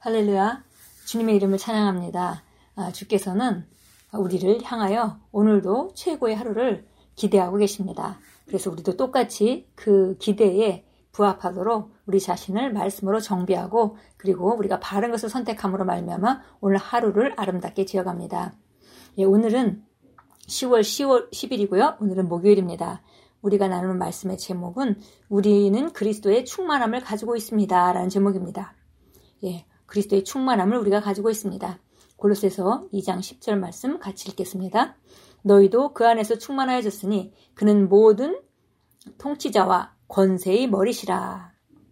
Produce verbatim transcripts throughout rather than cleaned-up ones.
할렐루야. 주님의 이름을 찬양합니다. 아, 주께서는 우리를 향하여 오늘도 최고의 하루를 기대하고 계십니다. 그래서 우리도 똑같이 그 기대에 부합하도록 우리 자신을 말씀으로 정비하고 그리고 우리가 바른 것을 선택함으로 말미암아 오늘 하루를 아름답게 지어갑니다. 예, 오늘은 시월 십일이고요. 오늘은 목요일입니다. 우리가 나누는 말씀의 제목은 우리는 그리스도의 충만함을 가지고 있습니다. 라는 제목입니다. 예, 그리스도의 충만함을 우리가 가지고 있습니다. 골로새서 이 장 십 절 말씀 같이 읽겠습니다. 너희도 그 안에서 충만하여졌으니 그는 모든 통치자와 권세의 머리시라.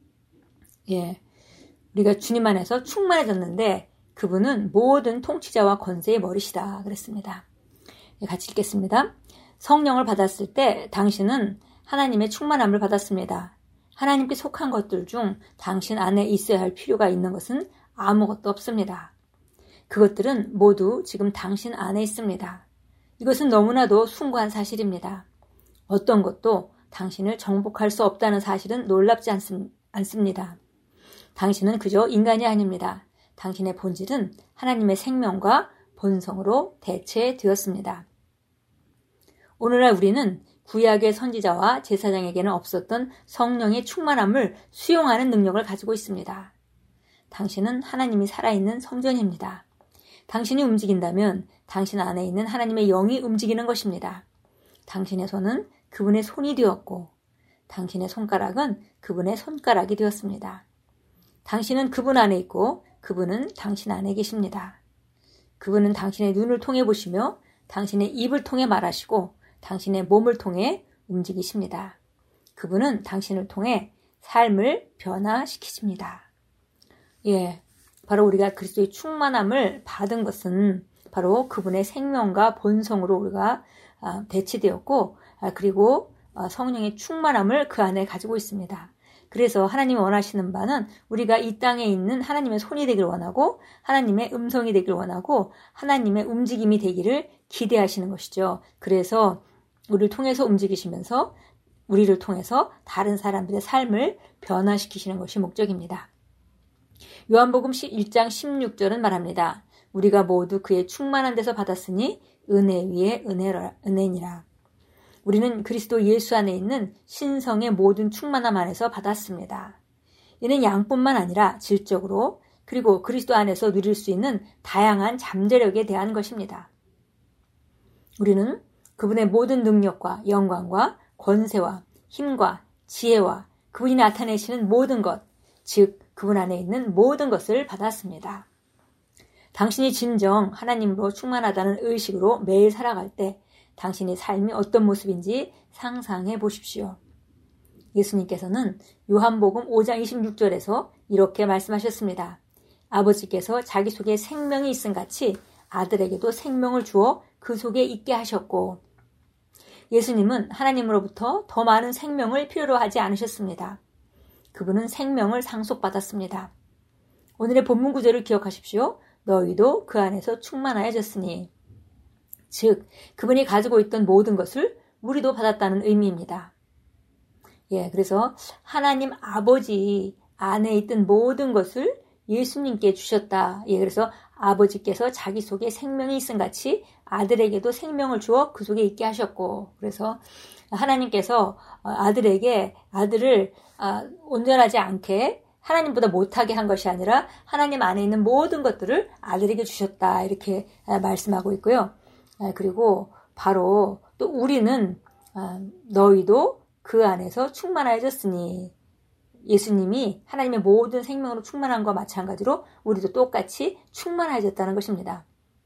예, 우리가 주님 안에서 충만해졌는데 그분은 모든 통치자와 권세의 머리시다 그랬습니다. 예, 같이 읽겠습니다. 성령을 받았을 때 당신은 하나님의 충만함을 받았습니다. 하나님께 속한 것들 중 당신 안에 있어야 할 필요가 있는 것은 아무것도 없습니다. 그것들은 모두 지금 당신 안에 있습니다. 이것은 너무나도 숭고한 사실입니다. 어떤 것도 당신을 정복할 수 없다는 사실은 놀랍지 않습, 않습니다. 당신은 그저 인간이 아닙니다. 당신의 본질은 하나님의 생명과 본성으로 대체되었습니다. 오늘날 우리는 구약의 선지자와 제사장에게는 없었던 성령의 충만함을 수용하는 능력을 가지고 있습니다. 당신은 하나님이 살아있는 성전입니다. 당신이 움직인다면 당신 안에 있는 하나님의 영이 움직이는 것입니다. 당신의 손은 그분의 손이 되었고 당신의 손가락은 그분의 손가락이 되었습니다. 당신은 그분 안에 있고 그분은 당신 안에 계십니다. 그분은 당신의 눈을 통해 보시며 당신의 입을 통해 말하시고 당신의 몸을 통해 움직이십니다. 그분은 당신을 통해 삶을 변화시키십니다. 예, 바로 우리가 그리스도의 충만함을 받은 것은 바로 그분의 생명과 본성으로 우리가 대치되었고 그리고 성령의 충만함을 그 안에 가지고 있습니다. 그래서 하나님이 원하시는 바는 우리가 이 땅에 있는 하나님의 손이 되기를 원하고 하나님의 음성이 되기를 원하고 하나님의 움직임이 되기를 기대하시는 것이죠. 그래서 우리를 통해서 움직이시면서 우리를 통해서 다른 사람들의 삶을 변화시키시는 것이 목적입니다. 요한복음 일 장 십육 절은 말합니다. 우리가 모두 그의 충만한 데서 받았으니 은혜 위에 은혜라, 은혜니라. 우리는 그리스도 예수 안에 있는 신성의 모든 충만함 안에서 받았습니다. 이는 양뿐만 아니라 질적으로 그리고 그리스도 안에서 누릴 수 있는 다양한 잠재력에 대한 것입니다. 우리는 그분의 모든 능력과 영광과 권세와 힘과 지혜와 그분이 나타내시는 모든 것, 즉 그분 안에 있는 모든 것을 받았습니다. 당신이 진정 하나님으로 충만하다는 의식으로 매일 살아갈 때 당신의 삶이 어떤 모습인지 상상해 보십시오. 예수님께서는 요한복음 오 장 이십육 절에서 이렇게 말씀하셨습니다. 아버지께서 자기 속에 생명이 있음 같이 아들에게도 생명을 주어 그 속에 있게 하셨고 예수님은 하나님으로부터 더 많은 생명을 필요로 하지 않으셨습니다. 그분은 생명을 상속받았습니다. 오늘의 본문 구절을 기억하십시오. 너희도 그 안에서 충만하여졌으니 즉 그분이 가지고 있던 모든 것을 우리도 받았다는 의미입니다. 예, 그래서 하나님 아버지 안에 있던 모든 것을 예수님께 주셨다. 예, 그래서 아버지께서 자기 속에 생명이 있음 같이 아들에게도 생명을 주어 그 속에 있게 하셨고 그래서 하나님께서 아들에게 아들을 온전하지 않게 하나님보다 못하게 한 것이 아니라 하나님 안에 있는 모든 것들을 아들에게 주셨다. 이렇게 말씀하고 있고요. 그리고 바로 또 우리는 너희도 그 안에서 충만해졌으니 예수님이 하나님의 모든 생명으로 충만한 것과 마찬가지로 우리도 똑같이 충만해졌다는 것입니다.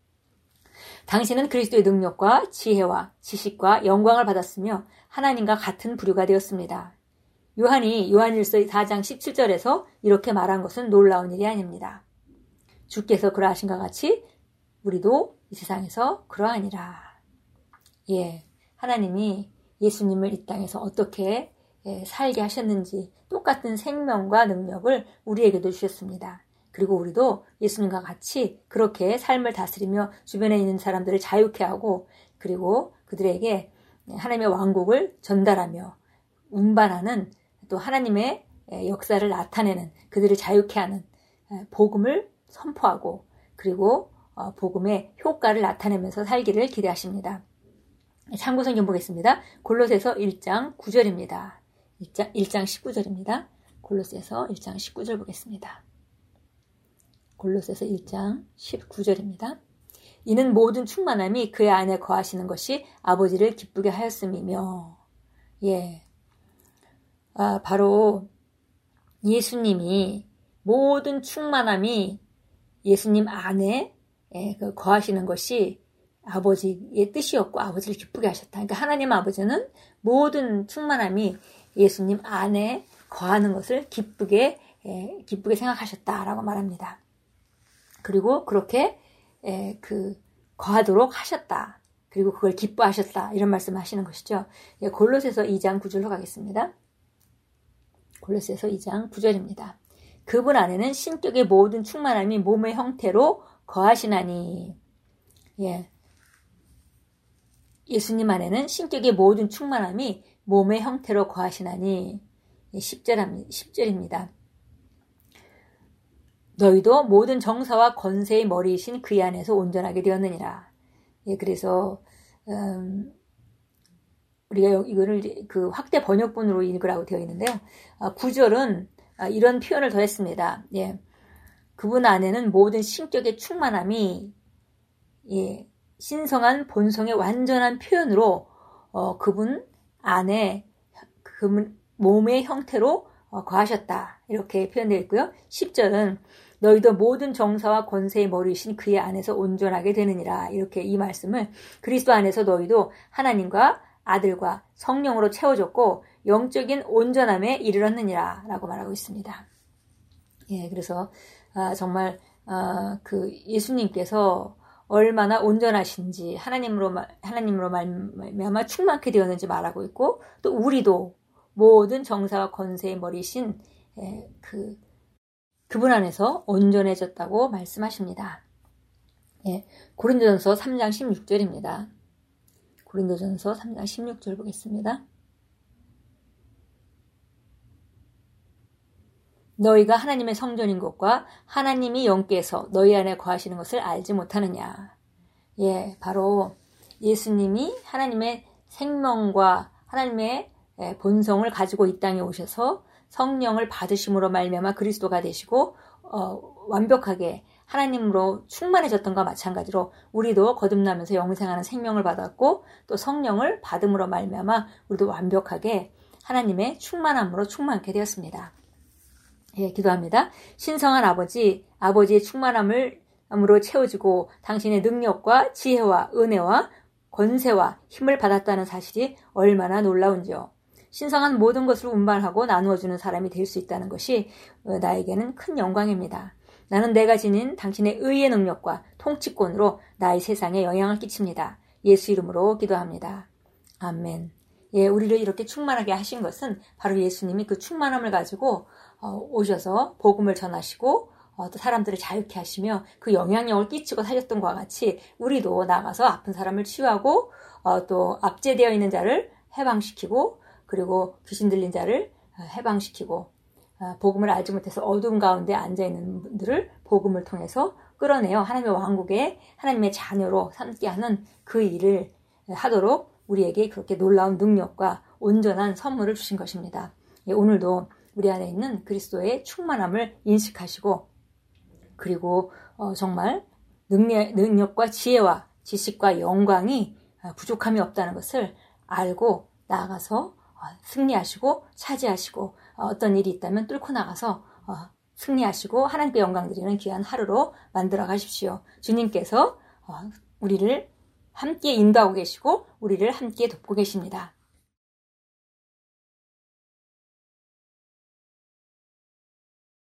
당신은 그리스도의 능력과 지혜와 지식과 영광을 받았으며 하나님과 같은 부류가 되었습니다. 요한이 요한일서 사 장 십칠 절에서 이렇게 말한 것은 놀라운 일이 아닙니다. 주께서 그러하신 것 같이 우리도 이 세상에서 그러하니라. 예, 하나님이 예수님을 이 땅에서 어떻게 예, 살게 하셨는지 똑같은 생명과 능력을 우리에게도 주셨습니다. 그리고 우리도 예수님과 같이 그렇게 삶을 다스리며 주변에 있는 사람들을 자유케 하고 그리고 그들에게 하나님의 왕국을 전달하며 운반하는 또 하나님의 역사를 나타내는 그들을 자유케 하는 복음을 선포하고 그리고 어, 복음의 효과를 나타내면서 살기를 기대하십니다. 참고 성경 보겠습니다. 골로새서 일 장 구 절입니다. 일 장, 일 장 십구 절입니다. 골로새서 일 장 십구 절 보겠습니다. 골로새서 일 장 십구 절입니다. 이는 모든 충만함이 그의 안에 거하시는 것이 아버지를 기쁘게 하였음이며, 예, 아, 바로 예수님이 모든 충만함이 예수님 안에 예, 그 거하시는 것이 아버지의 뜻이었고 아버지를 기쁘게 하셨다. 그러니까 하나님 아버지는 모든 충만함이 예수님 안에 거하는 것을 기쁘게 예, 기쁘게 생각하셨다라고 말합니다. 그리고 그렇게 예, 그 거하도록 하셨다. 그리고 그걸 기뻐하셨다. 이런 말씀을 하시는 것이죠. 예, 골로새서 이 장 구 절로 가겠습니다. 골로새서 이 장 구 절입니다. 그분 안에는 신격의 모든 충만함이 몸의 형태로 거하시나니. 예. 예수님 안에는 신격의 모든 충만함이 몸의 형태로 거하시나니. 십 절입니다. 너희도 모든 정사와 권세의 머리이신 그의 안에서 온전하게 되었느니라. 예, 그래서 음, 우리가 이거를 그 확대 번역본으로 읽으라고 되어 있는데요. 아, 구 절은 아, 이런 표현을 더했습니다. 예, 그분 안에는 모든 신격의 충만함이 예, 신성한 본성의 완전한 표현으로 어, 그분 안에 그분 몸의 형태로 어, 거하셨다. 이렇게 표현되어 있고요. 십 절은 너희도 모든 정사와 권세의 머리이신 그의 안에서 온전하게 되느니라. 이렇게 이 말씀을 그리스도 안에서 너희도 하나님과 아들과 성령으로 채워졌고 영적인 온전함에 이르렀느니라 라고 말하고 있습니다. 예, 그래서 아, 정말 아, 그 예수님께서 얼마나 온전하신지 하나님으로 하나님으로 말미암아 충만케 되었는지 말하고 있고 또 우리도 모든 정사와 권세의 머리신 예, 그 그분 안에서 온전해졌다고 말씀하십니다. 예, 고린도전서 삼 장 십육 절입니다. 고린도전서 삼 장 십육 절 보겠습니다. 너희가 하나님의 성전인 것과 하나님이 영께서 너희 안에 거하시는 것을 알지 못하느냐. 예, 바로 예수님이 하나님의 생명과 하나님의 본성을 가지고 이 땅에 오셔서 성령을 받으심으로 말미암아 그리스도가 되시고 어, 완벽하게 하나님으로 충만해졌던과 마찬가지로 우리도 거듭나면서 영생하는 생명을 받았고 또 성령을 받음으로 말미암아 우리도 완벽하게 하나님의 충만함으로 충만케 되었습니다. 예, 기도합니다. 신성한 아버지, 아버지의 충만함으로 채워지고 당신의 능력과 지혜와 은혜와 권세와 힘을 받았다는 사실이 얼마나 놀라운지요. 신성한 모든 것을 운반하고 나누어주는 사람이 될 수 있다는 것이 나에게는 큰 영광입니다. 나는 내가 지닌 당신의 의의 능력과 통치권으로 나의 세상에 영향을 끼칩니다. 예수 이름으로 기도합니다. 아멘. 예, 우리를 이렇게 충만하게 하신 것은 바로 예수님이 그 충만함을 가지고 오셔서 복음을 전하시고 또 사람들을 자유케 하시며 그 영향력을 끼치고 살렸던 것과 같이 우리도 나가서 아픈 사람을 치유하고 또 압제되어 있는 자를 해방시키고 그리고 귀신 들린 자를 해방시키고 복음을 알지 못해서 어둠 가운데 앉아있는 분들을 복음을 통해서 끌어내어 하나님의 왕국에 하나님의 자녀로 삼게 하는 그 일을 하도록 우리에게 그렇게 놀라운 능력과 온전한 선물을 주신 것입니다. 예, 오늘도 우리 안에 있는 그리스도의 충만함을 인식하시고 그리고 어, 정말 능력, 능력과 지혜와 지식과 영광이 부족함이 없다는 것을 알고 나아가서 승리하시고 차지하시고 어떤 일이 있다면 뚫고 나가서 승리하시고 하나님께 영광 드리는 귀한 하루로 만들어 가십시오. 주님께서 우리를 함께 인도하고 계시고 우리를 함께 돕고 계십니다.